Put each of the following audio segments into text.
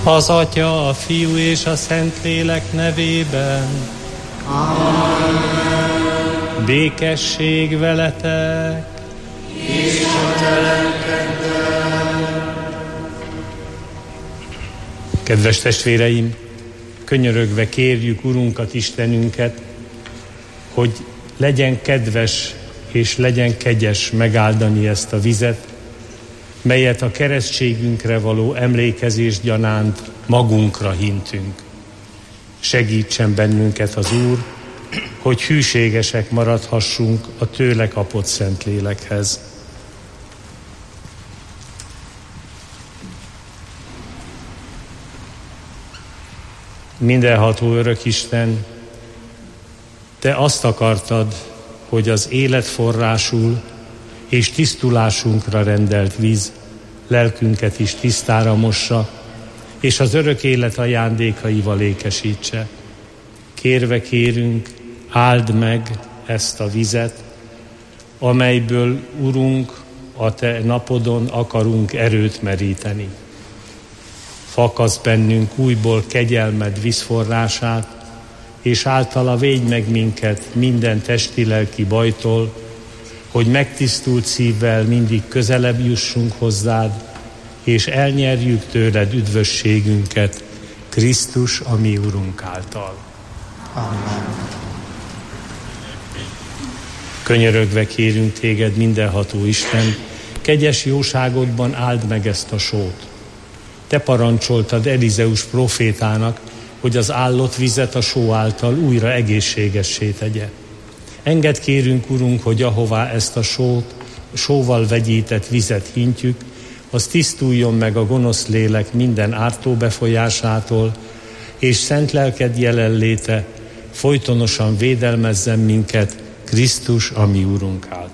Az Atya, a Fiú és a Szentlélek nevében. Amen. Békesség veletek. És a te lelkeddel. Kedves testvéreim, könyörögve kérjük Urunkat, Istenünket, hogy legyen kedves és legyen kegyes megáldani ezt a vizet, melyet a keresztségünkre való emlékezés gyanánt magunkra hintünk. Segítsen bennünket az Úr, hogy hűségesek maradhassunk a tőle kapott Szentlélekhez. Mindenható örök Isten, te azt akartad, hogy az életforrásul és tisztulásunkra rendelt víz lelkünket is tisztára mossa, és az örök élet ajándékaival ékesítse. Kérve kérünk, áld meg ezt a vizet, amelyből, Urunk, a te napodon akarunk erőt meríteni. Fakassz bennünk újból kegyelmed vízforrását, és általa védj meg minket minden testi-lelki bajtól, hogy megtisztult szívvel mindig közelebb jussunk hozzád, és elnyerjük tőled üdvösségünket, Krisztus, a mi Urunk által. Amen. Könyörögve kérünk téged, mindenható Isten, kegyes jóságodban áld meg ezt a sót. Te parancsoltad Elizeus profétának, hogy az állott vizet a só által újra egészségessé tegye. Engedd kérünk, Urunk, hogy ahová ezt a sóval vegyített vizet hintjük, az tisztuljon meg a gonosz lélek minden ártó befolyásától, és szent lelked jelenléte folytonosan védelmezzen minket, Krisztus, a mi Urunk által.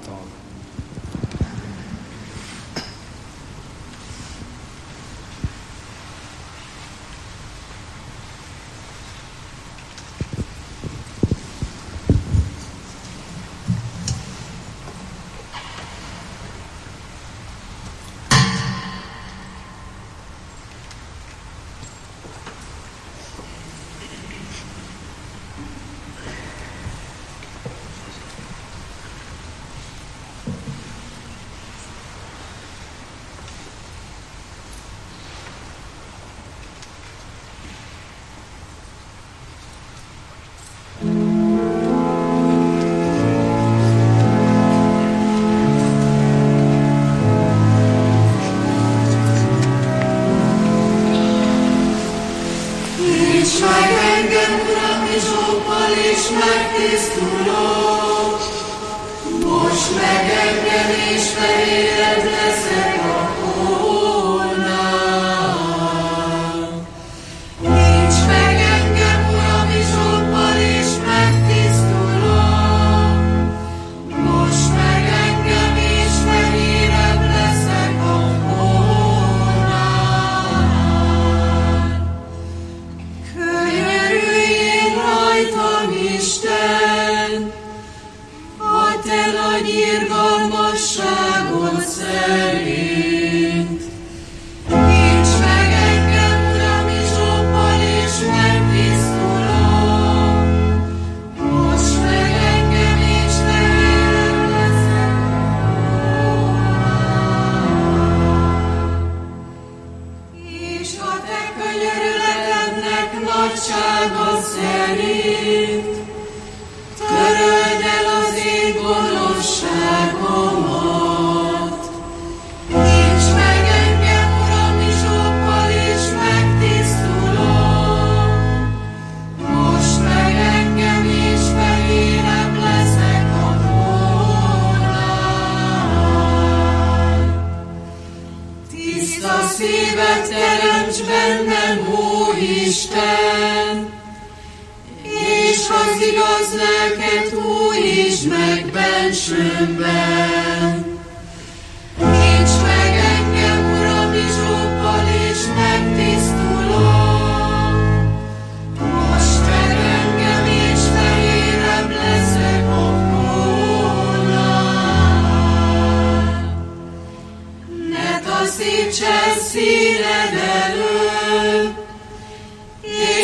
Szívcsen színed elő,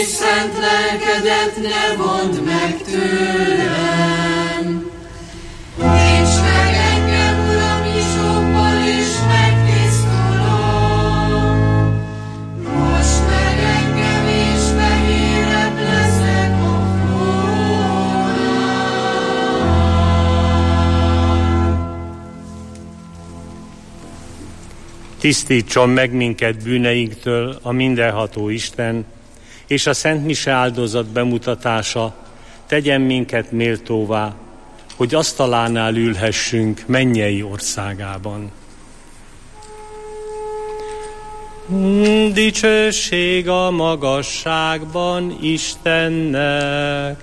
és szent lelkedet ne vondd meg tőlem. Nincs meg engem, Uram, izsóbbal, és megtisztulom. Most meg engem, és fehérebb leszek a hónál. Tisztítson meg minket bűneinktől a mindenható Isten, és a Szent Mise áldozat bemutatása tegyen minket méltóvá, hogy asztalánál ülhessünk mennyei országában. Dicsőség a magasságban Istennek!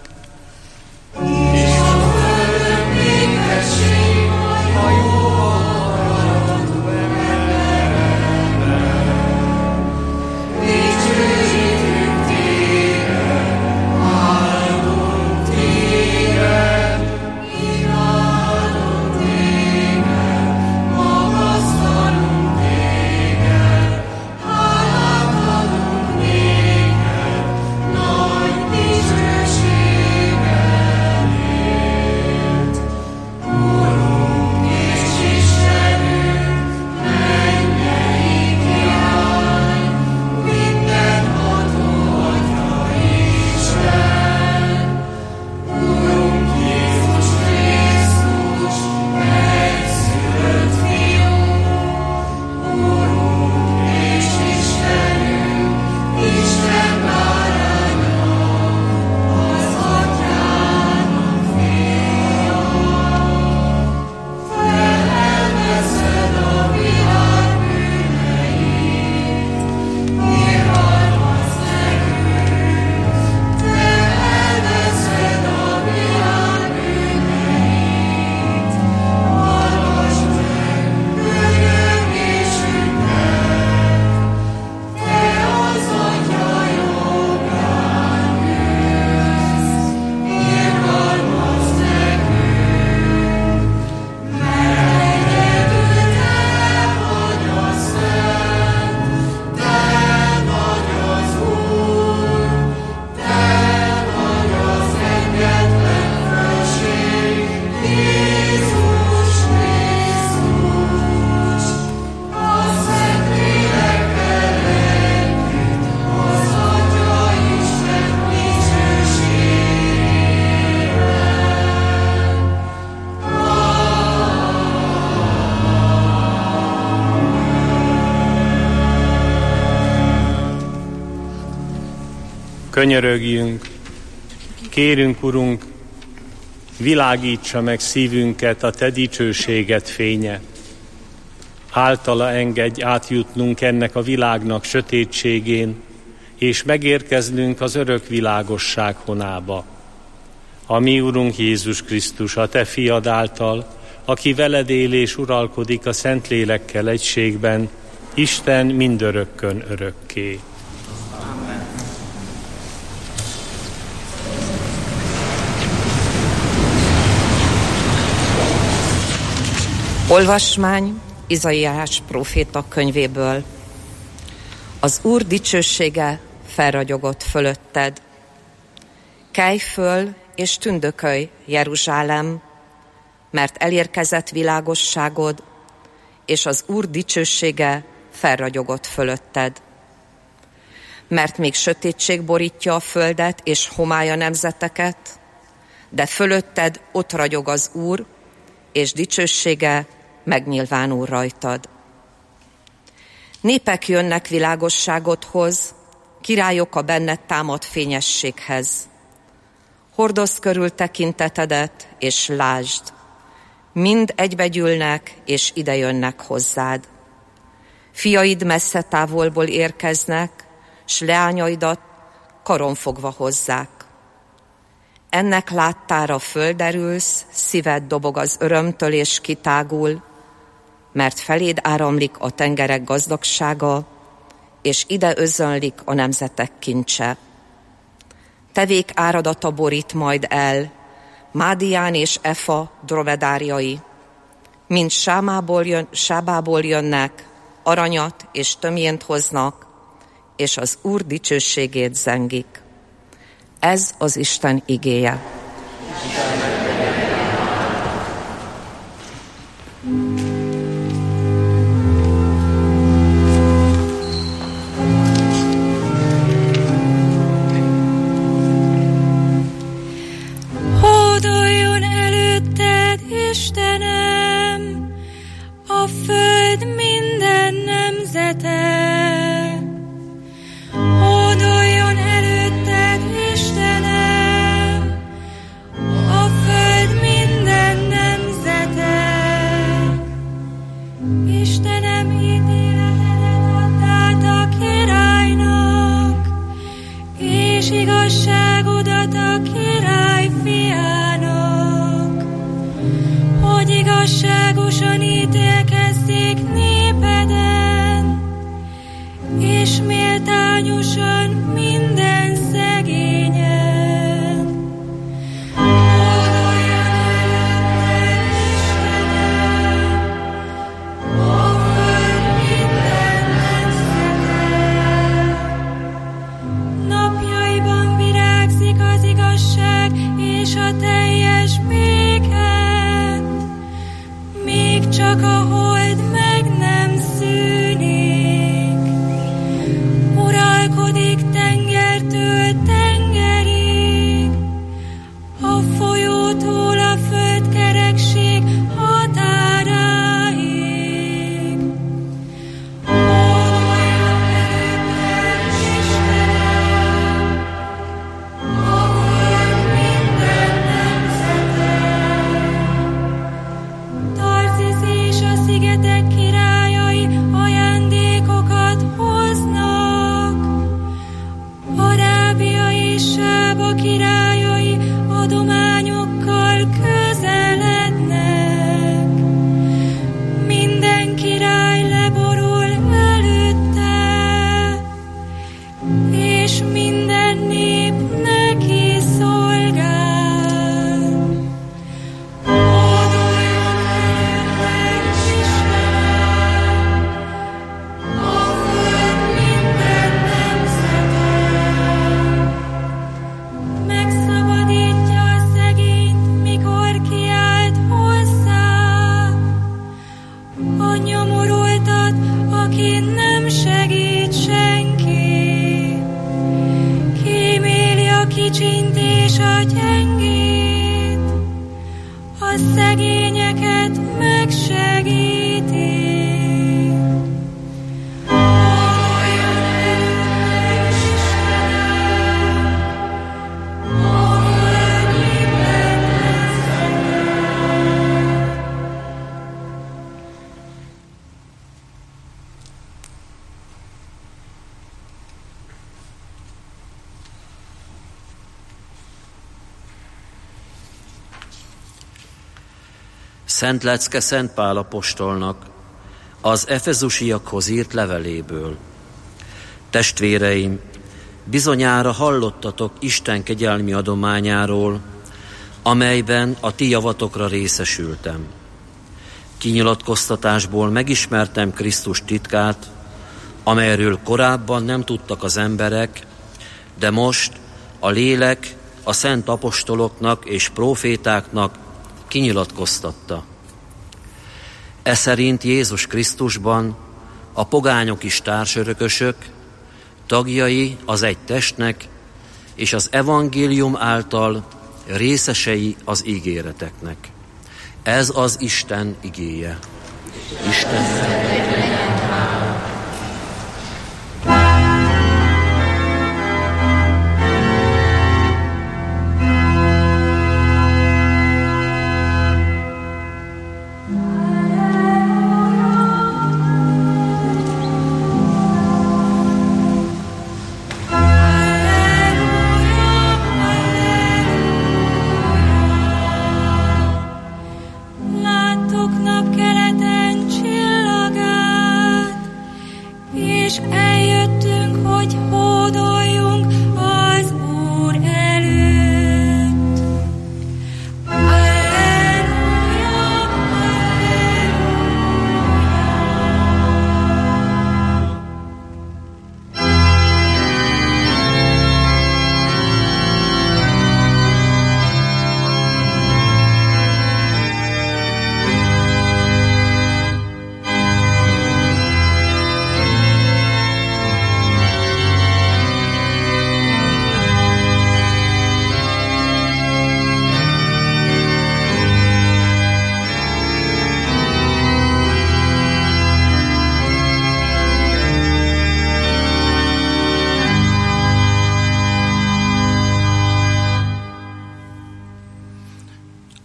Könyörögjünk, kérünk, Urunk, világítsa meg szívünket a Te dicsőséged fénye. Általa engedj átjutnunk ennek a világnak sötétségén, és megérkeznünk az örök világosság honába. A mi Urunk Jézus Krisztus, a Te fiad által, aki veled él és uralkodik a Szentlélekkel egységben, Isten mindörökkön örökké. Olvasmány Izaiás próféta könyvéből. Az Úr dicsősége felragyogott fölötted. Kelj föl és tündökölj, Jeruzsálem, mert elérkezett világosságod, és az Úr dicsősége felragyogott fölötted. Mert még sötétség borítja a földet, és homály a nemzeteket, de fölötted ott ragyog az Úr, és dicsősége megnyilvánul rajtad. Népek jönnek világosságodhoz, királyok a benned támadt fényességhez. Hordozd körül tekintetedet, és lásd, mind egybegyűlnek, és idejönnek hozzád. Fiaid messze távolból érkeznek, s leányaidat karon fogva hozzák. Ennek láttára földerülsz, szíved dobog az örömtől és kitágul, mert feléd áramlik a tengerek gazdagsága, és ide özönlik a nemzetek kincse. Tevék áradata borít majd el, Mádián és Efa drovedárjai, mind Sábából jönnek, aranyat és tömjént hoznak, és az Úr dicsőségét zengik. Ez az Isten igéje. Hódoljon előtted, Istenem, a föld minden nemzete. Hódoljon előtted, Istenem, a föld minden nemzete. Istenem, ítéletedet add át a királynak, és igazságodat a király fiának, hogy igazságosan ítélkezzék népeden, és méltányosan minden szegényen. Hódoljon előtted, Istenem, a föld minden nemzete. Napjaiban virágzik az igazság és a teljes béke, még csak a hold meg nem szűnik. Uralkodik tengertől tengerig, a folyótól a földkerekség határáig. Hódoljon előtted, Istenem, a föld minden nemzete. Tarzisz és a szigetek királyai ajándékokat hoznak, Arábia és Sába királyai adományokkal közelednek. Minden király leborul előtte, és minden nép neki szolgál. Hódoljon előtted, Istenem, a föld minden nemzete. Megszabadítja a szegényt, mikor kiált hozzá, a nyomorultat, aki nem segít senki. Kíméli a kicsint és a gyengét, a szegényeket megsegíti. Hódoljon előtted, Istenem, a föld minden nemzete. Szent lecke Szent Pál apostolnak az efezusiakhoz írt leveléből. Testvéreim, bizonyára hallottatok Isten kegyelmi adományáról, amelyben a ti javatokra részesültem. Kinyilatkoztatásból megismertem Krisztus titkát, amelyről korábban nem tudtak az emberek, de most a lélek a szent apostoloknak és prófétáknak kinyilatkoztatta. Eszerint Jézus Krisztusban a pogányok is társörökösök, tagjai az egy testnek, és az evangélium által részesei az ígéreteknek. Ez az Isten igéje. Isten Láttuk napkeleten csillagát,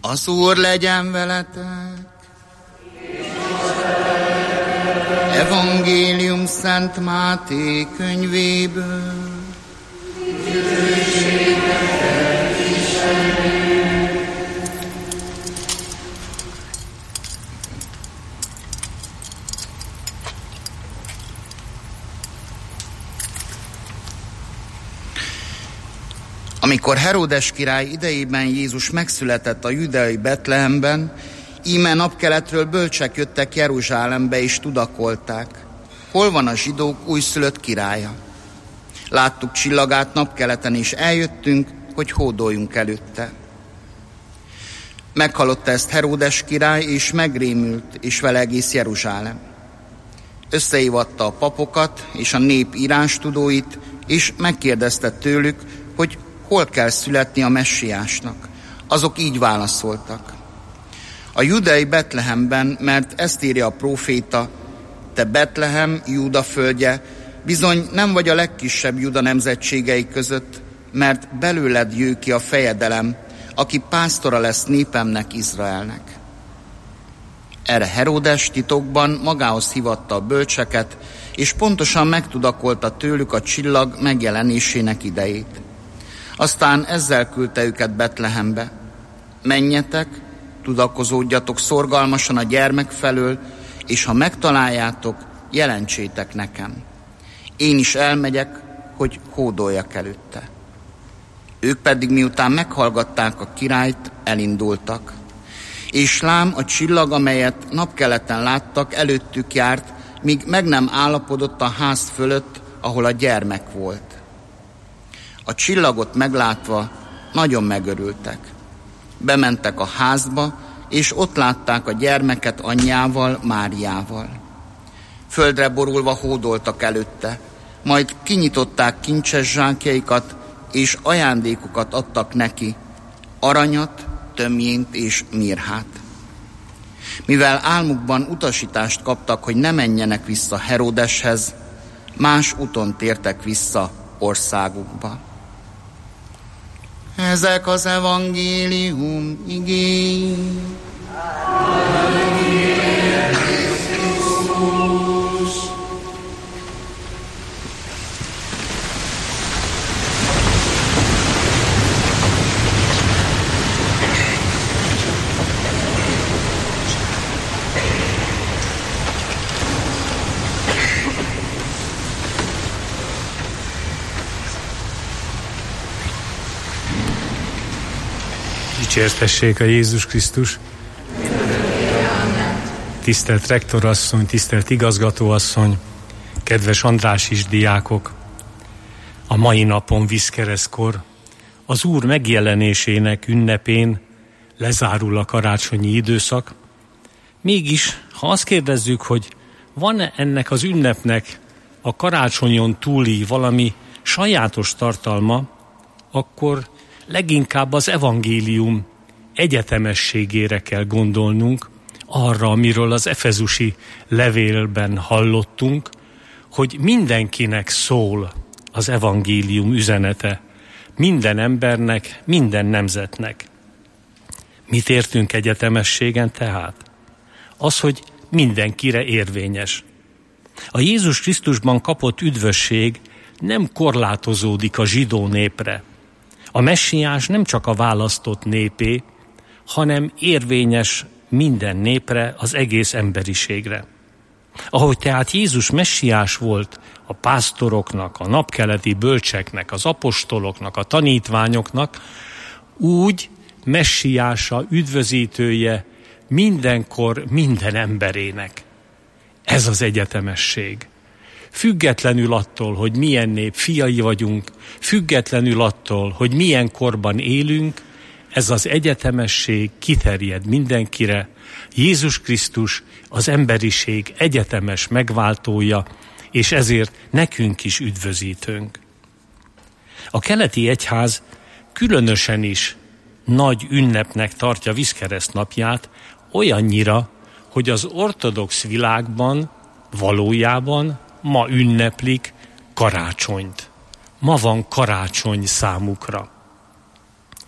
Az Úr legyen veletek. Evangélium Szent Máté könyvéből. Amikor Heródes király idejében Jézus megszületett a júdeai Betlehemben, íme napkeletről bölcsek jöttek Jeruzsálembe és tudakolták: hol van a zsidók újszülött királya? Láttuk csillagát napkeleten és eljöttünk, hogy hódoljunk előtte. Meghallotta ezt Heródes király, és megrémült, és vele egész Jeruzsálem. Összehívatta a papokat és a nép írástudóit, és megkérdezte tőlük, hogy hol kell születni a messiásnak. Azok így válaszoltak: a júdeai Betlehemben, mert ezt írja a próféta: te Betlehem, Júda földje, bizony nem vagy a legkisebb Júda nemzetségei között, mert belőled jő ki a fejedelem, aki pásztora lesz népemnek, Izraelnek. Erre Heródes titokban magához hívatta a bölcseket, és pontosan megtudakolta tőlük a csillag megjelenésének idejét. Aztán ezzel küldte őket Betlehembe: menjetek, tudakozódjatok szorgalmasan a gyermek felől, és ha megtaláljátok, jelentsétek nekem. Én is elmegyek, hogy hódoljak előtte. Ők pedig miután meghallgatták a királyt, elindultak. És lám, a csillag, amelyet napkeleten láttak, előttük járt, míg meg nem állapodott a ház fölött, ahol a gyermek volt. A csillagot meglátva nagyon megörültek. Bementek a házba, és ott látták a gyermeket anyjával, Máriával. Földre borulva hódoltak előtte, majd kinyitották kincses zsákjaikat, és ajándékokat adtak neki, aranyat, tömjént és mirhát. Mivel álmukban utasítást kaptak, hogy ne menjenek vissza Heródeshez, más úton tértek vissza országukba. Ezek az evangélium igéi. Dicsértessék a Jézus Krisztus! Tisztelt rektorasszony, tisztelt igazgatóasszony, kedves Andrásis diákok! A mai napon vízkeresztkor, az Úr megjelenésének ünnepén lezárul a karácsonyi időszak. Mégis, ha azt kérdezzük, hogy van-e ennek az ünnepnek a karácsonyon túli valami sajátos tartalma, akkor leginkább az evangélium egyetemességére kell gondolnunk, arra, amiről az efezusi levélben hallottunk, hogy mindenkinek szól az evangélium üzenete, minden embernek, minden nemzetnek. Mit értünk egyetemességen tehát? Az, hogy mindenkire érvényes. A Jézus Krisztusban kapott üdvösség nem korlátozódik a zsidó népre. A messiás nem csak a választott népé, hanem érvényes minden népre, az egész emberiségre. Ahogy tehát Jézus messiás volt a pásztoroknak, a napkeleti bölcseknek, az apostoloknak, a tanítványoknak, úgy messiása, üdvözítője mindenkor minden emberének. Ez az egyetemesség. Függetlenül attól, hogy milyen nép fiai vagyunk, függetlenül attól, hogy milyen korban élünk, ez az egyetemesség kiterjed mindenkire. Jézus Krisztus az emberiség egyetemes megváltója, és ezért nekünk is üdvözítőnk. A keleti egyház különösen is nagy ünnepnek tartja Vízkereszt napját, olyannyira, hogy az ortodox világban valójában ma ünneplik karácsonyt. Ma van karácsony számukra.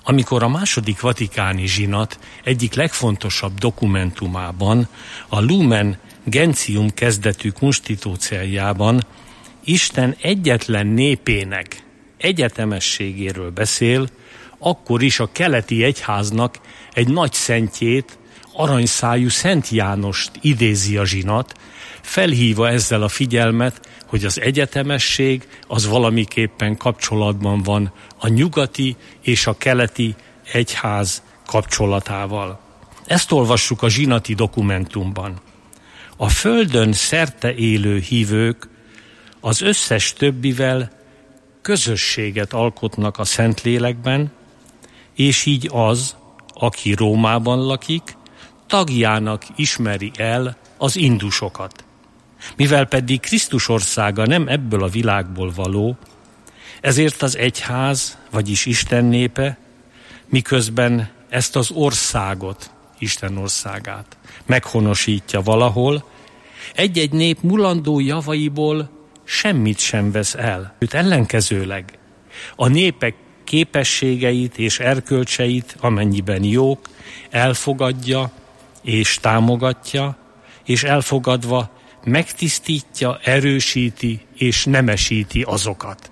amikor a második vatikáni zsinat egyik legfontosabb dokumentumában, a Lumen Gentium kezdetű konstitúciójában Isten egyetlen népének egyetemességéről beszél, akkor is a keleti egyháznak egy nagy szentjét, aranyszájú Szent Jánost idézi a zsinat, felhívva ezzel a figyelmet, hogy az egyetemesség az valamiképpen kapcsolatban van a nyugati és a keleti egyház kapcsolatával. Ezt olvassuk a zsinati dokumentumban. A földön szerte élő hívők az összes többivel közösséget alkotnak a Szentlélekben, és így az, aki Rómában lakik, tagjának ismeri el az indusokat. Mivel pedig Krisztus országa nem ebből a világból való, ezért az egyház, vagyis Isten népe, miközben ezt az országot, Isten országát meghonosítja valahol, egy-egy nép mulandó javaiból semmit sem vesz el. Őt ellenkezőleg a népek képességeit és erkölcseit, amennyiben jók, elfogadja és támogatja, és elfogadva megtisztítja, erősíti és nemesíti azokat.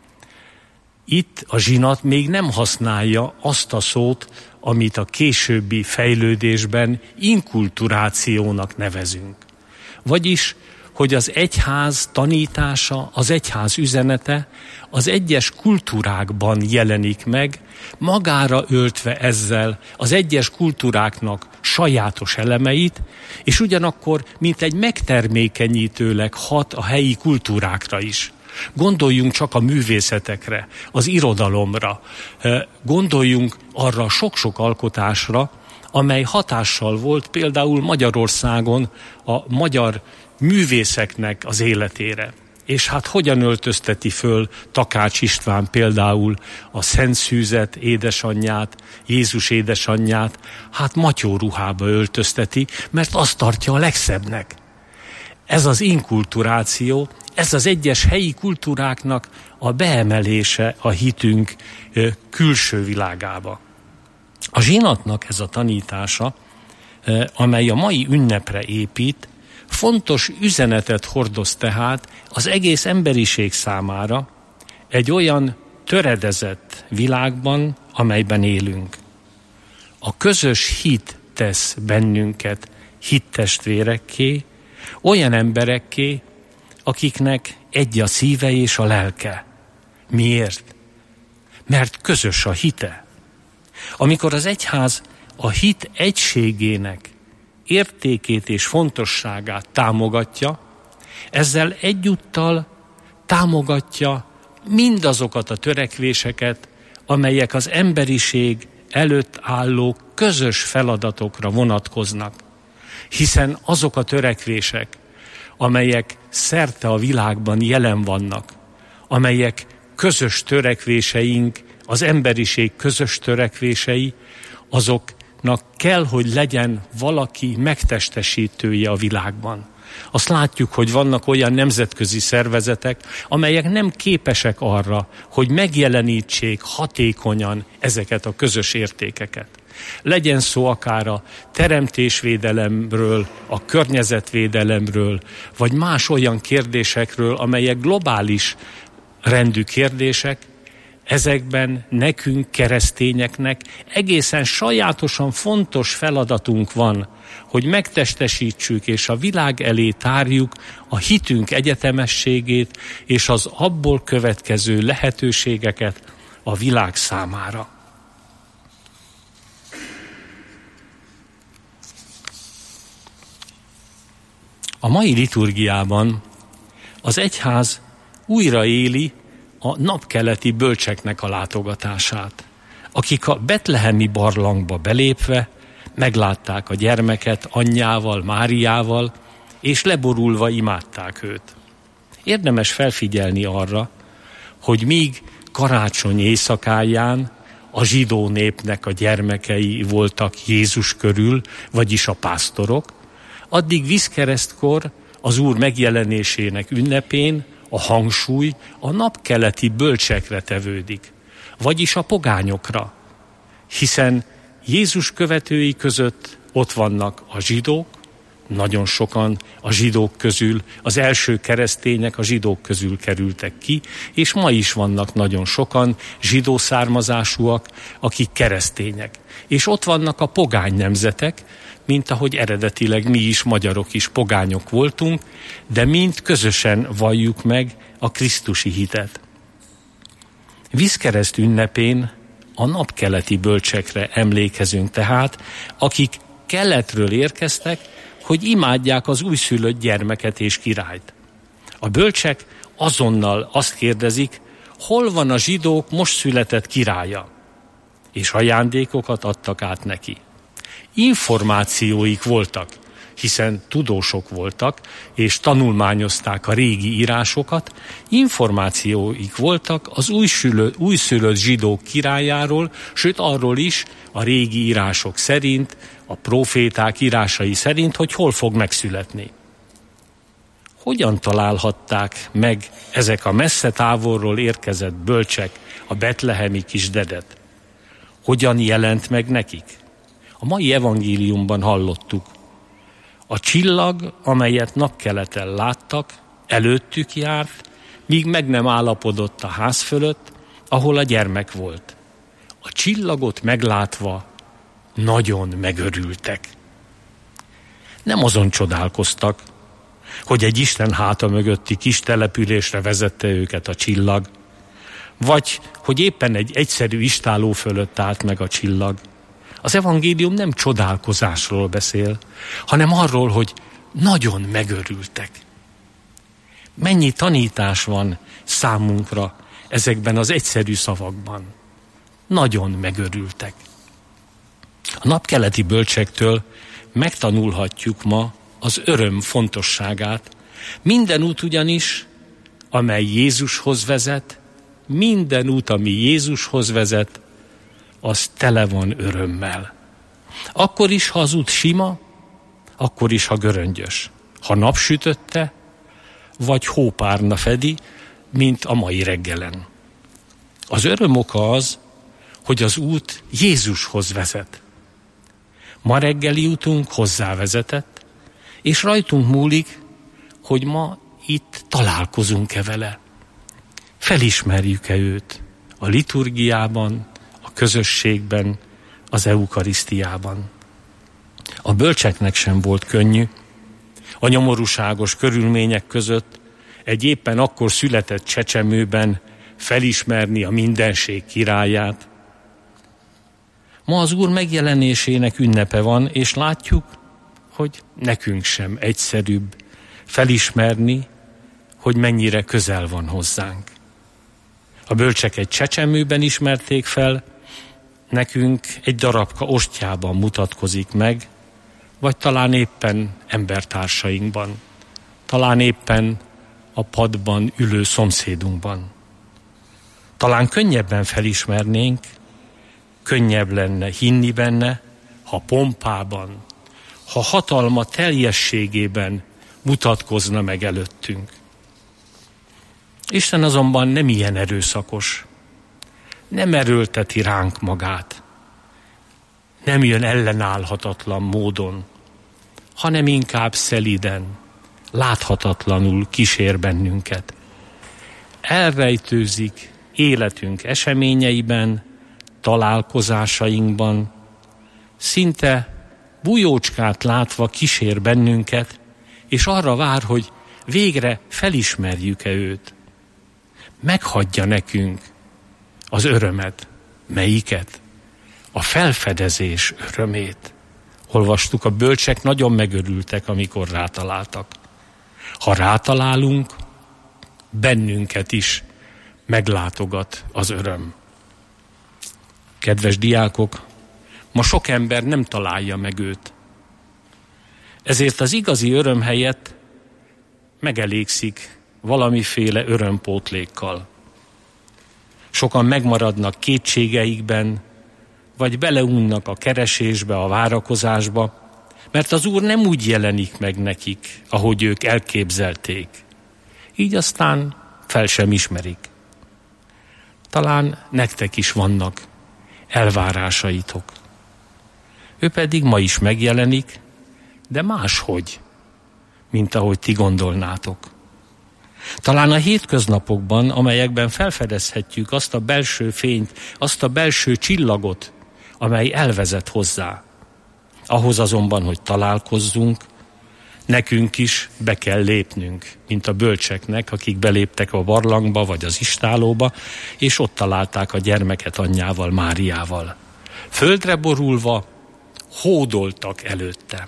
Itt a zsinat még nem használja azt a szót, amit a későbbi fejlődésben inkulturációnak nevezünk. Vagyis, hogy az egyház tanítása, az egyház üzenete az egyes kultúrákban jelenik meg, magára öltve ezzel az egyes kultúráknak sajátos elemeit, és ugyanakkor mint egy megtermékenyítőleg hat a helyi kultúrákra is. Gondoljunk csak a művészetekre, az irodalomra, gondoljunk arra sok-sok alkotásra, amely hatással volt például Magyarországon a magyar művészeknek az életére. És hát hogyan öltözteti föl Takács István például a Szent Szűzet édesanyját, Jézus édesanyját, hát matyó ruhába öltözteti, mert azt tartja a legszebbnek. Ez az inkulturáció, ez az egyes helyi kultúráknak a beemelése a hitünk külső világába. A zsinatnak ez a tanítása, amely a mai ünnepre épít, fontos üzenetet hordoz tehát az egész emberiség számára egy olyan töredezett világban, amelyben élünk. A közös hit tesz bennünket hittestvérekké, olyan emberekké, akiknek egy a szíve és a lelke. Miért? Mert közös a hite. Amikor az egyház a hit egységének értékét és fontosságát támogatja, ezzel egyúttal támogatja mindazokat a törekvéseket, amelyek az emberiség előtt álló közös feladatokra vonatkoznak. Hiszen azok a törekvések, amelyek szerte a világban jelen vannak, amelyek közös törekvéseink, az emberiség közös törekvései, azoknak kell, hogy legyen valaki megtestesítője a világban. Azt látjuk, hogy vannak olyan nemzetközi szervezetek, amelyek nem képesek arra, hogy megjelenítsék hatékonyan ezeket a közös értékeket. Legyen szó akár a teremtésvédelemről, a környezetvédelemről, vagy más olyan kérdésekről, amelyek globális rendű kérdések, ezekben nekünk, keresztényeknek egészen sajátosan fontos feladatunk van, hogy megtestesítsük és a világ elé tárjuk a hitünk egyetemességét és az abból következő lehetőségeket a világ számára. A mai liturgiában az egyház újraéli a napkeleti bölcseknek a látogatását, akik a betlehemi barlangba belépve meglátták a gyermeket anyjával, Máriával, és leborulva imádták őt. Érdemes felfigyelni arra, hogy míg karácsony éjszakáján a zsidó népnek a gyermekei voltak Jézus körül, vagyis a pásztorok, addig vízkeresztkor az Úr megjelenésének ünnepén a hangsúly a napkeleti bölcsekre tevődik, vagyis a pogányokra. hiszen Jézus követői között ott vannak a zsidók, nagyon sokan a zsidók közül, az első keresztények a zsidók közül kerültek ki, és ma is vannak nagyon sokan zsidó származásúak, akik keresztények. És ott vannak a pogány nemzetek, mint ahogy eredetileg mi is, magyarok is pogányok voltunk, de mind közösen valljuk meg a krisztusi hitet. Vízkereszt ünnepén a napkeleti bölcsekre emlékezünk tehát, akik keletről érkeztek, hogy imádják az újszülött gyermeket és királyt. A bölcsek azonnal azt kérdezik, hol van a zsidók most született királya, és ajándékokat adtak át neki. Információik voltak, hiszen tudósok voltak, és tanulmányozták a régi írásokat, információik voltak az újszülött zsidók királyáról, sőt arról is a régi írások szerint, a próféták írásai szerint, hogy hol fog megszületni. Hogyan találhatták meg ezek a messze távolról érkezett bölcsek a betlehemi kisdedet? Hogyan jelent meg nekik? A mai evangéliumban hallottuk. A csillag, amelyet napkeleten láttak, előttük járt, míg meg nem állapodott a ház fölött, ahol a gyermek volt. A csillagot meglátva nagyon megörültek. Nem azon csodálkoztak, hogy egy Isten háta mögötti kis településre vezette őket a csillag, vagy hogy éppen egy egyszerű istálló fölött állt meg a csillag. Az evangélium nem csodálkozásról beszél, hanem arról, hogy nagyon megörültek. Mennyi tanítás van számunkra ezekben az egyszerű szavakban. Nagyon megörültek. A napkeleti bölcsektől megtanulhatjuk ma az öröm fontosságát. Minden út ugyanis, amely Jézushoz vezet, minden út, ami Jézushoz vezet, az tele van örömmel. Akkor is, ha az út sima, akkor is, ha göröngyös. Ha napsütötte, vagy hópárna fedi, mint a mai reggelen. Az öröm oka az, hogy az út Jézushoz vezet. Ma reggeli útunk hozzávezetett, és rajtunk múlik, hogy ma itt találkozunk-e vele. Felismerjük-e őt a liturgiában, a közösségben, az eukarisztiában. A bölcseknek sem volt könnyű. A nyomorúságos körülmények között egy éppen akkor született csecsemőben felismerni a mindenség királyát. Ma az Úr megjelenésének ünnepe van, és látjuk, hogy nekünk sem egyszerűbb felismerni, hogy mennyire közel van hozzánk. A bölcsek egy csecsemőben ismerték fel, nekünk egy darabka ostjában mutatkozik meg, vagy talán éppen embertársainkban, talán éppen a padban ülő szomszédunkban. Talán könnyebben felismernénk, könnyebb lenne hinni benne, ha pompában, ha hatalma teljességében mutatkozna meg előttünk. Isten azonban nem ilyen erőszakos, nem erőlteti ránk magát, nem jön ellenállhatatlan módon, hanem inkább szelíden, láthatatlanul kísér bennünket. Elrejtőzik életünk eseményeiben, találkozásainkban, szinte bujócskát látva kísér bennünket, és arra vár, hogy végre felismerjük-e őt. Meghagyja nekünk az örömet. Melyiket? A felfedezés örömét. Olvastuk, a bölcsek nagyon megörültek, amikor rátaláltak. Ha rátalálunk, bennünket is meglátogat az öröm. Kedves diákok, ma sok ember nem találja meg őt. Ezért az igazi öröm helyett megelégszik valamiféle örömpótlékkal. Sokan megmaradnak kétségeikben, vagy beleunnak a keresésbe, a várakozásba, mert az Úr nem úgy jelenik meg nekik, ahogy ők elképzelték. Így aztán fel sem ismerik. Talán nektek is vannak elvárásaitok. Ő pedig ma is megjelenik, de máshogy, mint ahogy ti gondolnátok. Talán a hétköznapokban, amelyekben felfedezhetjük azt a belső fényt, azt a belső csillagot, amely elvezet hozzá. Ahhoz azonban, hogy találkozzunk, nekünk is be kell lépnünk, mint a bölcseknek, akik beléptek a barlangba vagy az istállóba, és ott találták a gyermeket anyjával, Máriával. Földre borulva hódoltak előtte.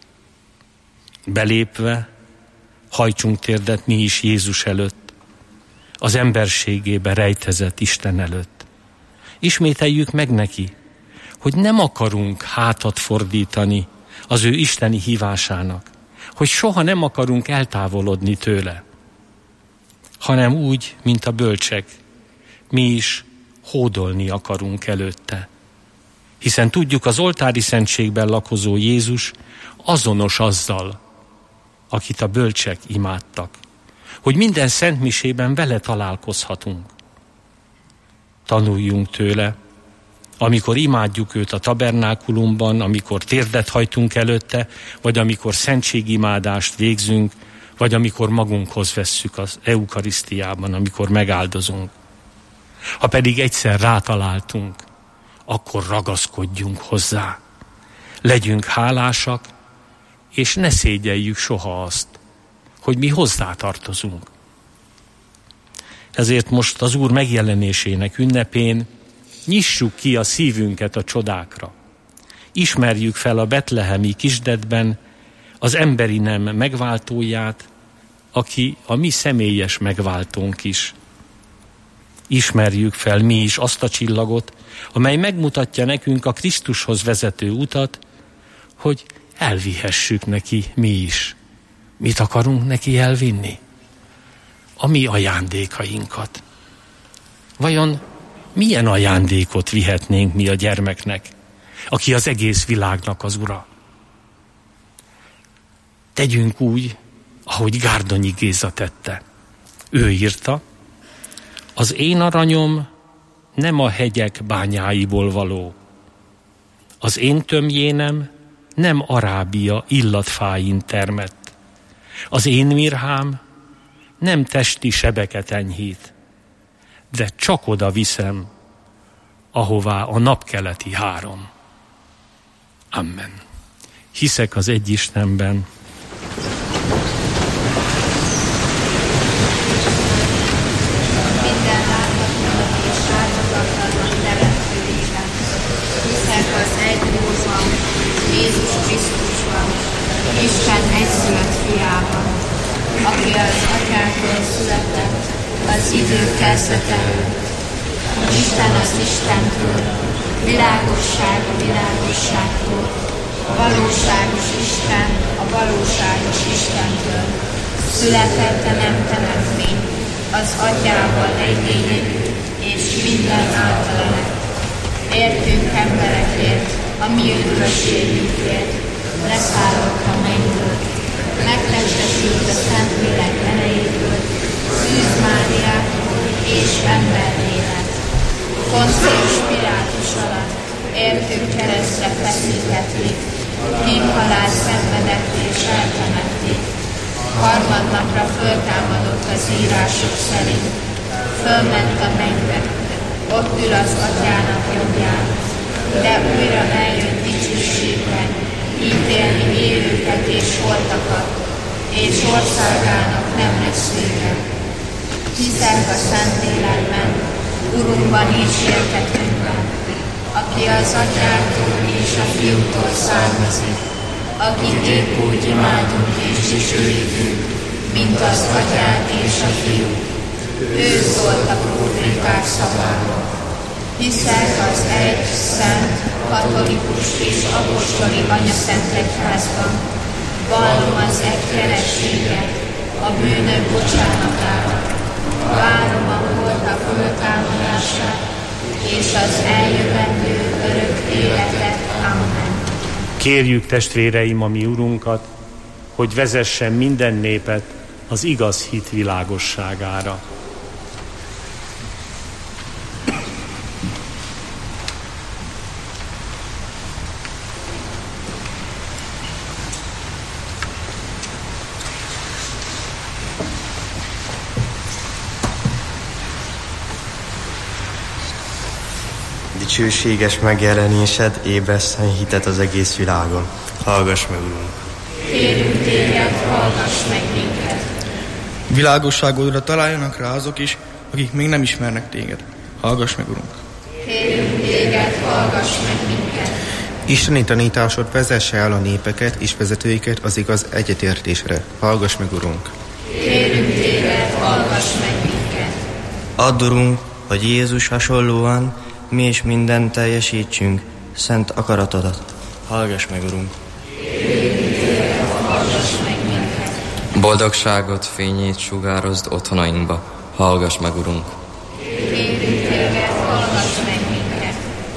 Belépve hajtsunk térdet mi is Jézus előtt, az emberségébe rejtezett Isten előtt. Ismételjük meg neki, hogy nem akarunk hátat fordítani az ő isteni hívásának, hogy soha nem akarunk eltávolodni tőle, hanem úgy, mint a bölcsek, mi is hódolni akarunk előtte. Hiszen tudjuk, az oltári szentségben lakozó Jézus azonos azzal, akit a bölcsek imádtak, hogy minden szentmisében vele találkozhatunk. Tanuljunk tőle, amikor imádjuk őt a tabernákulumban, amikor térdet hajtunk előtte, vagy amikor szentségimádást végzünk, vagy amikor magunkhoz vesszük az eukarisztiában, amikor megáldozunk. Ha pedig egyszer rátaláltunk, akkor ragaszkodjunk hozzá. Legyünk hálásak, és ne szégyeljük soha azt, hogy mi hozzátartozunk. Ezért most az Úr megjelenésének ünnepén nyissuk ki a szívünket a csodákra. Ismerjük fel a betlehemi kisdedben az emberi nem megváltóját, aki a mi személyes megváltónk is. Ismerjük fel mi is azt a csillagot, amely megmutatja nekünk a Krisztushoz vezető utat, hogy elvihessük neki mi is. Mit akarunk neki elvinni? A mi ajándékainkat. Vajon milyen ajándékot vihetnénk mi a gyermeknek, aki az egész világnak az ura? Tegyünk úgy, ahogy Gárdonyi Géza tette. Ő írta, az én aranyom nem a hegyek bányáiból való. Az én tömjénem nem Arábia illatfáin termett. Az én mirhám nem testi sebeket enyhít, de csak oda viszem, ahová a napkeleti három. Amen. Hiszek az egy Istenben, minden láthatónak és láthatatlannak teremtőjében. Hiszek az egy Józban, Jézus Krisztusban, Isten egyszülött fiában, aki az Atyától született, az idő kezdete előtt. Isten az Istentől, világosság a világosságtól, a valóságos Isten a valóságos Istentől. Született, de nem teremtmény, az Atyával egy lényegű, és minden általa lett. Értünk emberekért, a mi üdvösségünkért, leszállott a mennyből, megtestesült a Szentlélek erejéből, Szűz Máriától és emberré lett. Poncius Pilátus alatt értünk keresztre feszítették, bűnhalál szenvedett és eltemették. Harmadnapra föltámadott az írások szerint, fölment a mennybe, ott ül az Atyának jobbján, de újra eljött dicsőségben, ítélni élőket és holtakat, és országának nem lesz vége. Hiszek a Szentlélekben, Urunkban és értetünkben, aki az Atyától és a Fiútól származik, akit épp úgy imádunk és dicsőítünk, mint az Atyát és a Fiút. Ő szólt a próféták szaváról. Hiszek az egy, szent, katolikus és apostoli anyaszentegyházban, vallom az egy kerességet, a bűnök bocsánatára, várom a holtak föltámadását, és az eljövendő örök életet. Amen. Kérjük, testvéreim, a mi Urunkat, hogy vezessen minden népet az igaz hit világosságára. Dicsőséges megjelenésed ébresszen hitet az egész világon. Hallgass meg, Urunk! Kérünk téged, hallgass meg minket! Világosságodra találjanak rá azok is, akik még nem ismernek téged. Hallgass meg, Urunk! Kérünk téged, hallgass meg minket! Isteni tanításod vezesse el a népeket és vezetőiket az igaz egyetértésre. Hallgass meg, Urunk! Kérünk téged, hallgass meg minket! Add, Urunk, hogy Jézus hasonlóan mi is mindent teljesítsünk, szent akaratodat. Hallgass meg, Urunk! Kérünk téged, hallgass meg minket! Boldogságot, fényét sugározd otthonainkba. Hallgass meg, Urunk! Kérünk téged, hallgass meg minket!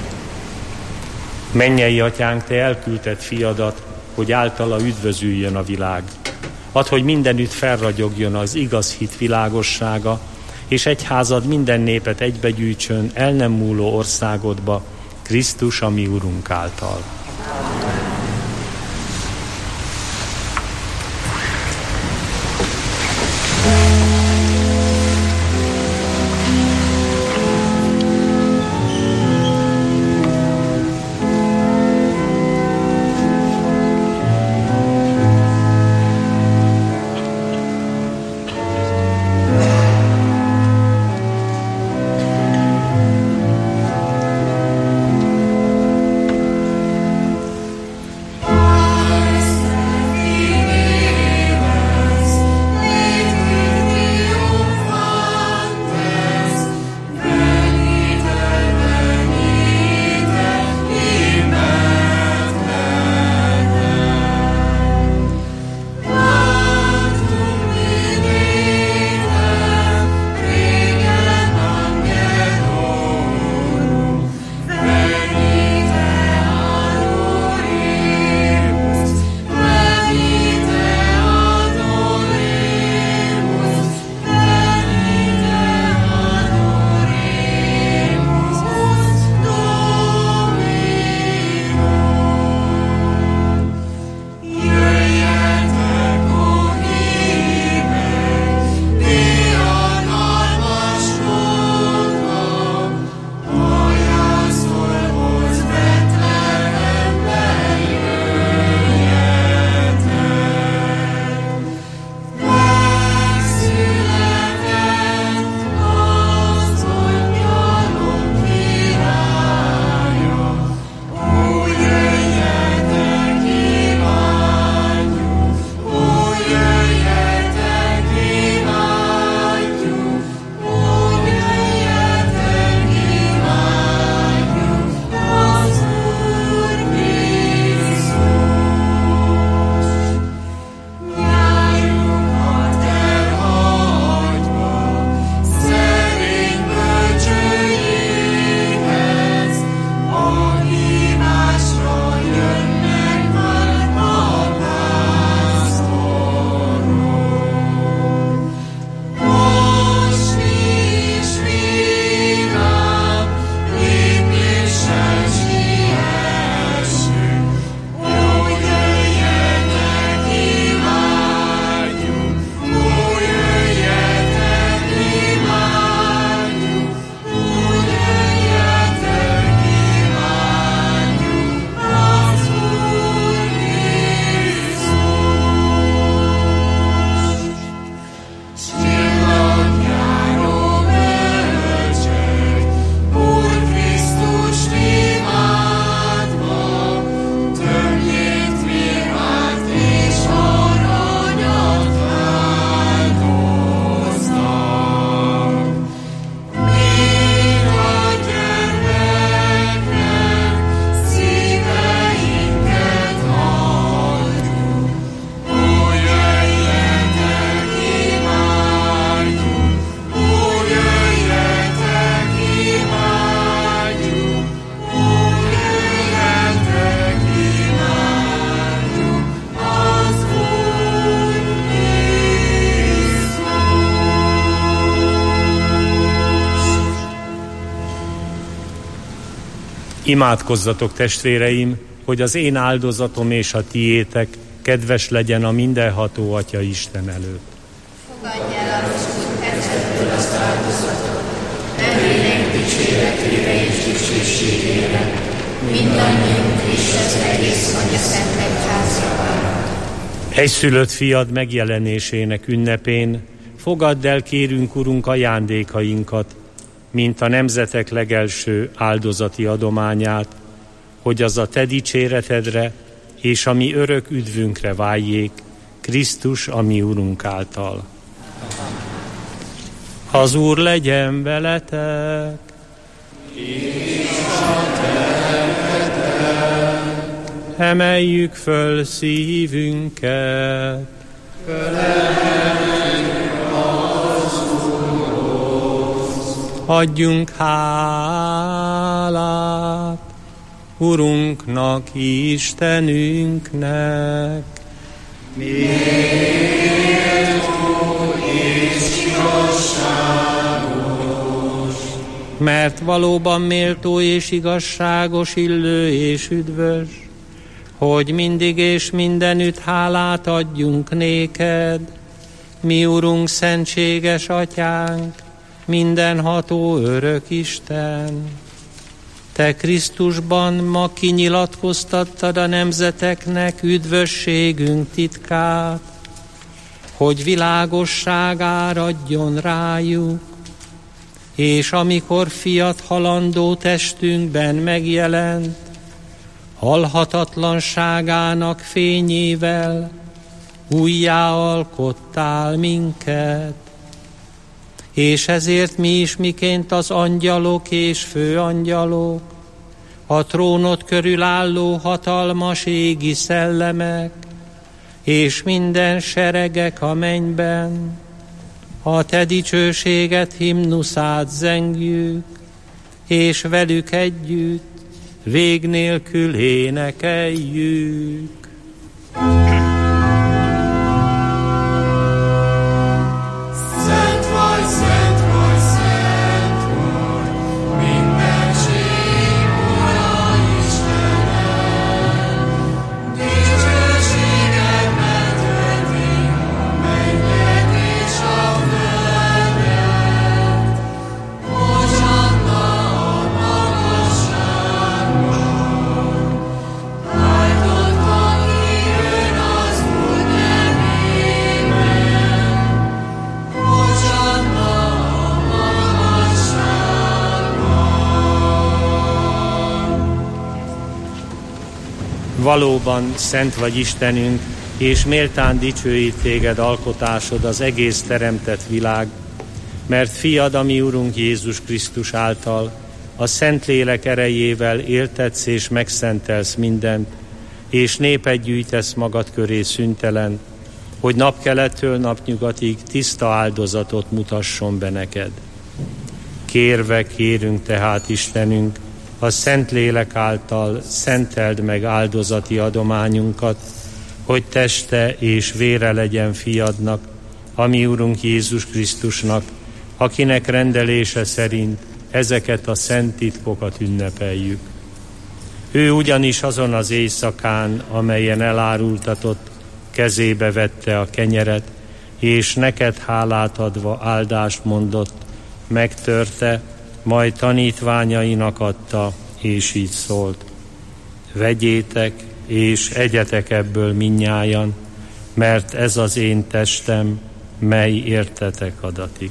Mennyei Atyánk, Te elküldted fiadat, hogy általa üdvözüljön a világ. Add, hogy mindenütt felragyogjon az igaz hit világossága, és egyházad minden népet egybegyűjtsön el nem múló országodba, Krisztus, a mi Urunk által. Imádkozzatok, testvéreim, hogy az én áldozatom és a tiétek kedves legyen a mindenható Atya Isten előtt. Fogadj el a most testetből azt áldozatot, erőnek dicséretére és dicsőségére, dicsőségére, mindannyiunk és az egész Atya Szent Egyházra. Egyszülött fiad megjelenésének ünnepén fogadd el, kérünk, Urunk, ajándékainkat, mint a nemzetek legelső áldozati adományát, hogy az a te dicséretedre és a mi örök üdvünkre váljék, Krisztus, a mi Urunk által. Az Úr legyen veletek! Emeljük föl szívünket! Adjunk hálát Urunknak, Istenünknek. Mert valóban méltó és igazságos, illő és üdvös, hogy mindig és mindenütt hálát adjunk néked, mi Urunk, szentséges Atyánk, mindenható örök Isten. Te Krisztusban ma kinyilatkoztattad a nemzeteknek üdvösségünk titkát, hogy világosság áradjon rájuk, és amikor fiat halandó testünkben megjelent, halhatatlanságának fényével újjáalkottál minket. És ezért mi is, miként az angyalok és főangyalok, a trónod körül álló hatalmas égi szellemek, és minden seregek a mennyben, a te dicsőséget himnuszát zengjük, és velük együtt vég nélkül énekeljük. Valóban szent vagy Istenünk, és méltán dicsőít téged alkotásod az egész teremtett világ, mert fiad, a mi Urunk Jézus Krisztus által, a Szentlélek erejével éltetsz és megszentelsz mindent, és népet gyűjtesz magad köré szüntelen, hogy napkelettől napnyugatig tiszta áldozatot mutasson be neked. Kérve kérünk tehát, Istenünk, a Szentlélek által szenteld meg áldozati adományunkat, hogy teste és vére legyen fiadnak, a mi Urunk Jézus Krisztusnak, akinek rendelése szerint ezeket a szent titkokat ünnepeljük. Ő ugyanis azon az éjszakán, amelyen elárultatott, kezébe vette a kenyeret, és neked hálát adva áldást mondott, megtörte, majd tanítványainak adta, és így szólt: vegyétek, és egyetek ebből mindnyájan, mert ez az én testem, mely értetek adatik.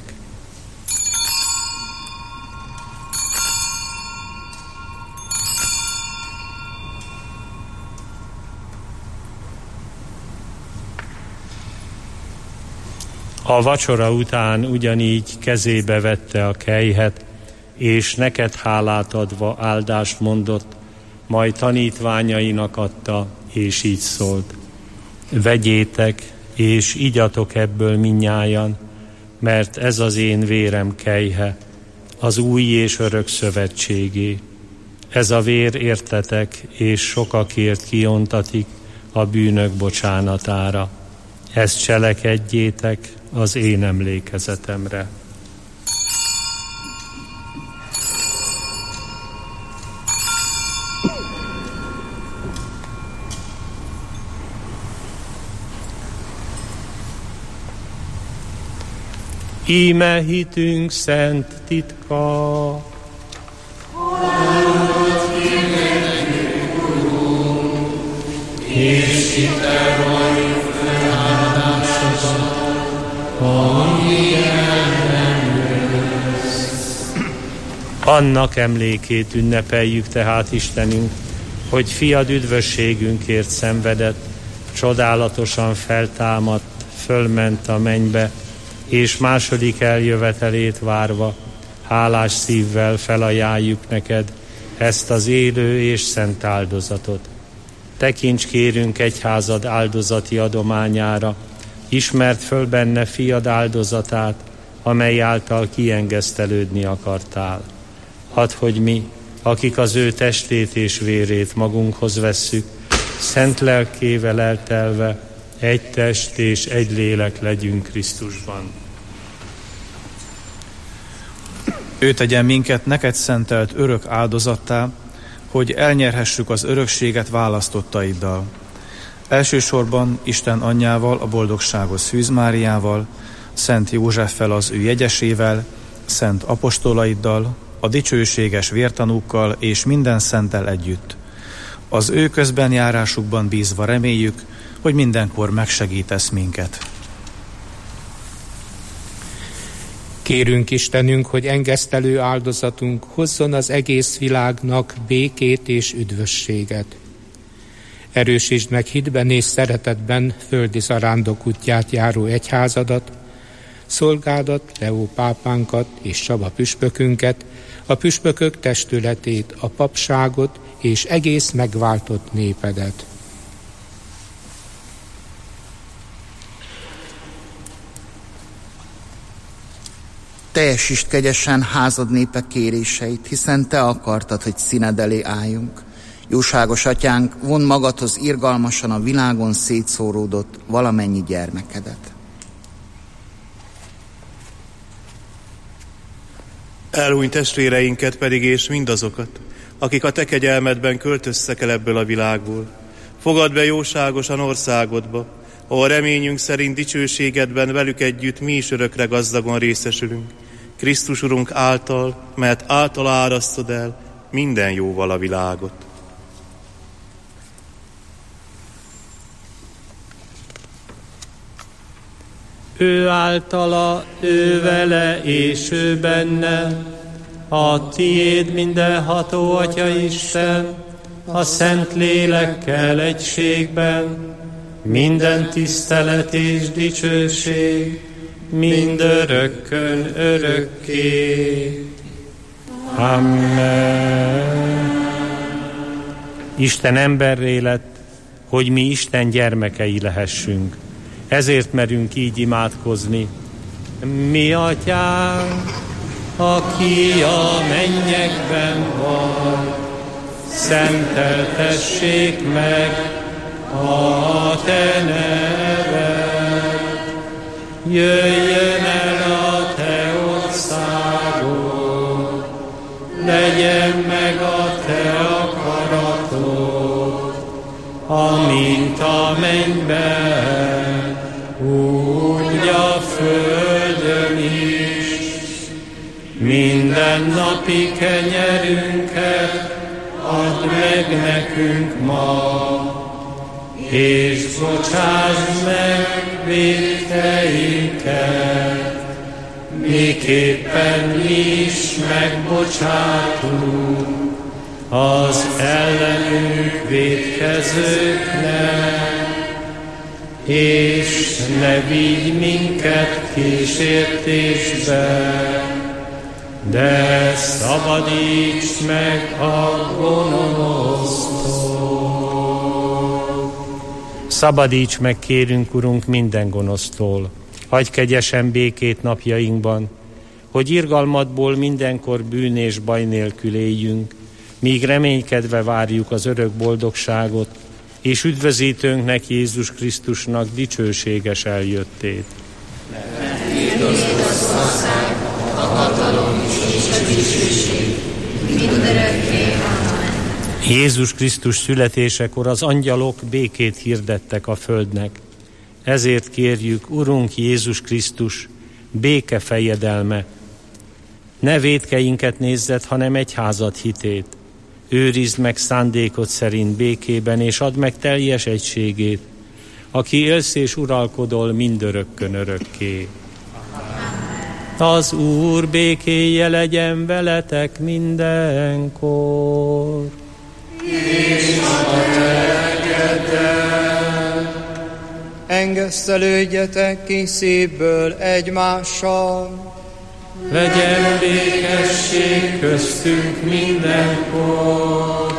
A vacsora után ugyanígy kezébe vette a kelyhet, és neked hálát adva áldást mondott, majd tanítványainak adta, és így szólt: vegyétek, és igyatok ebből mindnyájan, mert ez az én vérem kelyhe, az új és örök szövetségé. Ez a vér értetek, és sokakért kiontatik a bűnök bocsánatára. Ezt cselekedjétek az én emlékezetemre. Íme hitünk szent titka. Halálunk Annak emlékét ünnepeljük tehát, Istenünk, hogy fiad üdvösségünkért szenvedett, csodálatosan feltámadt, fölment a mennybe, és második eljövetelét várva, hálás szívvel felajánljuk neked ezt az élő és szent áldozatot. Tekints kérünk egyházad áldozati adományára, ismerd föl benne fiad áldozatát, amely által kiengesztelődni akartál. Hadd, hogy mi, akik az ő testét és vérét magunkhoz vesszük, szent lelkével eltelve, egy test és egy lélek legyünk Krisztusban. Ő tegyen minket neked szentelt örök áldozattá, hogy elnyerhessük az örökséget választottaiddal. Elsősorban Isten anyjával, a boldogságos Szűz Máriával, Szent Józseffel az ő jegyesével, szent apostolaiddal, a dicsőséges vértanúkkal és minden szenttel együtt. Az ő közben járásukban bízva reméljük, hogy mindenkor megsegítesz minket. Kérünk Istenünk, hogy engesztelő áldozatunk hozzon az egész világnak békét és üdvösséget. Erősítsd meg hitben és szeretetben földi zarándok útját járó egyházadat, szolgádat, Leó pápánkat és Csaba püspökünket, a püspökök testületét, a papságot és egész megváltott népedet. Teljesítsd kegyesen házad népe kéréseit, hiszen te akartad, hogy színed elé álljunk. Jóságos atyánk, vondd magadhoz irgalmasan a világon szétszóródott valamennyi gyermekedet. Elhunyt testvéreinket pedig és mindazokat, akik a te kegyelmedben költöztek el ebből a világból. Fogadd be jóságosan országodba, ahol reményünk szerint dicsőségedben velük együtt mi is örökre gazdagon részesülünk. Krisztus Urunk által, mert által árasztod el minden jóval a világot. Ő általa, ő vele és ő benne, a tiéd mindenható Atya Isten, a Szent Lélekkel egységben, minden tisztelet és dicsőség, mindörökkön örökké. Amen. Isten emberré lett, hogy mi Isten gyermekei lehessünk. Ezért merünk így imádkozni. Mi atyánk, aki a mennyekben van, szenteltessék meg a te neved. Jöjjön el a te országod, legyen meg a te akaratod, amint a mennyben, úgy a földön is. Minden napi kenyerünket add meg nekünk ma, és bocsásd meg vétkeinket, miképpen mi is megbocsátunk az ellenünk vétkezőknek, és ne vigy minket kísértésbe, de szabadíts meg a gonosztól. Szabadíts meg, kérünk, Urunk, minden gonosztól. Adj kegyesen békét napjainkban, hogy irgalmadból mindenkor bűn és baj nélkül éljünk, míg reménykedve várjuk az örök boldogságot, és üdvözítőnknek, Jézus Krisztusnak dicsőséges eljöttét. A hatalom és a dicsőség mindörökké. Jézus Krisztus születésekor az angyalok békét hirdettek a földnek. Ezért kérjük, Urunk Jézus Krisztus, béke fejedelme. Ne vétkeinket nézzed, hanem egyházad hitét. Őrizd meg szándékod szerint békében, és add meg teljes egységét, aki élsz és uralkodol mindörökkön örökké. Az Úr békéje legyen veletek mindenkor. És a lelkeddel. Engesztelődjetek ki szívből egymással. Legyen békesség köztünk mindenkor.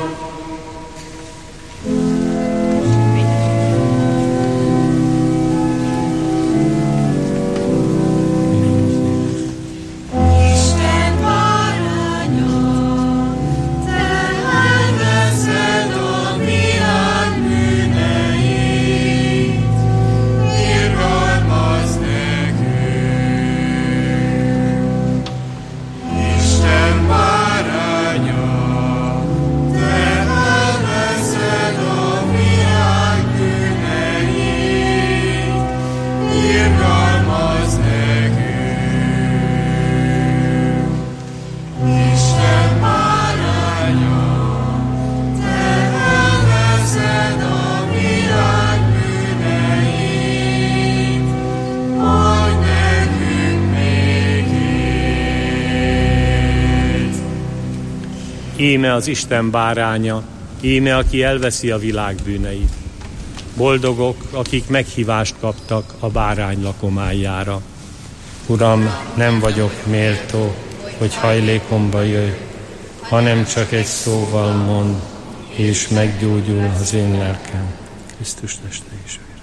Íme az Isten báránya, íme aki elveszi a világ bűneit. Boldogok, akik meghívást kaptak a bárány lakományára. Uram, nem vagyok méltó, hogy hajlékomba jöjj, hanem csak egy szóval mond, és meggyógyul az én lelkem. Krisztus teste és vére.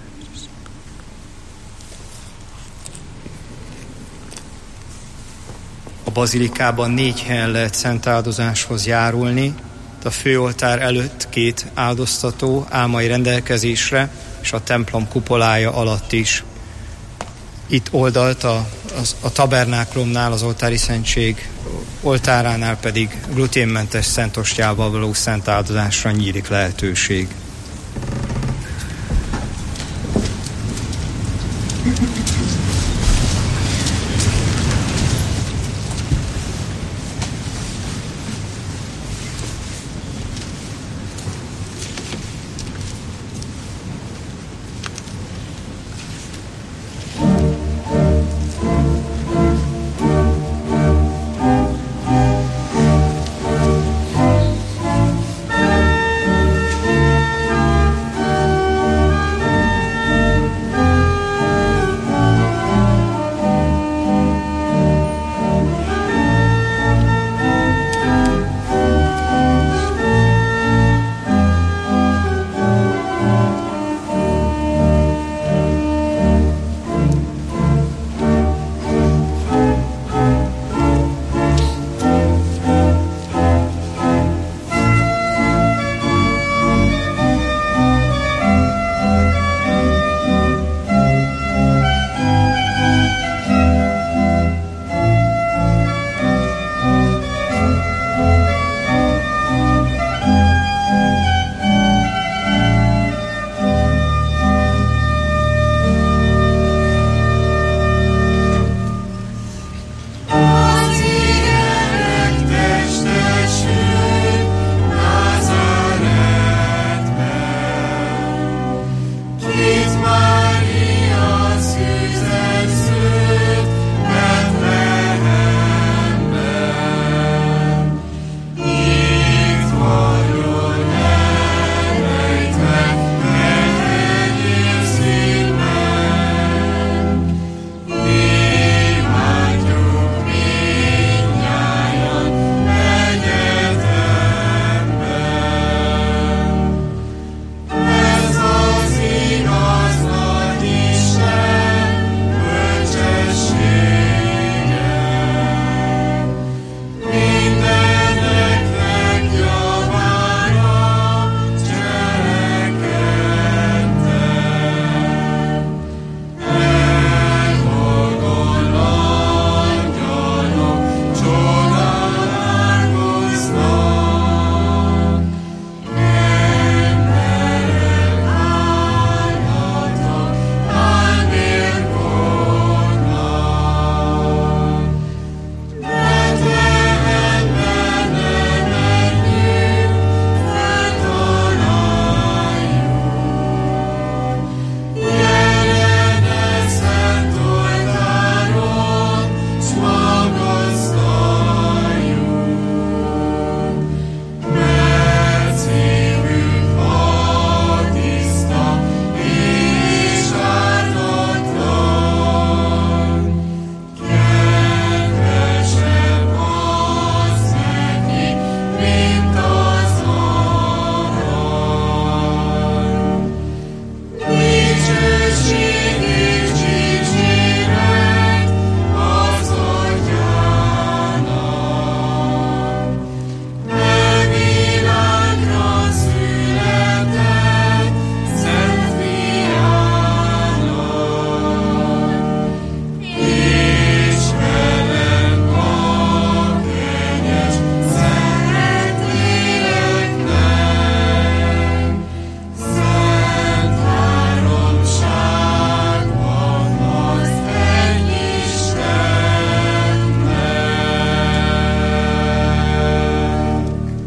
A bazilikában 4 helyen lehet szent áldozáshoz járulni. A főoltár előtt 2 áldoztató áll majd rendelkezésre, és a templom kupolája alatt is. Itt oldalt a tabernáklumnál, az oltári szentség oltáránál pedig gluténmentes szentostyával való szent áldozásra nyílik lehetőség.